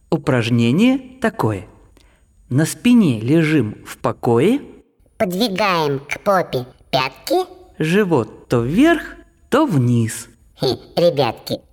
Упражнение такое. На спине лежим в покое. Подвигаем к попе пятки. Живот то вверх, то вниз. Ребятки,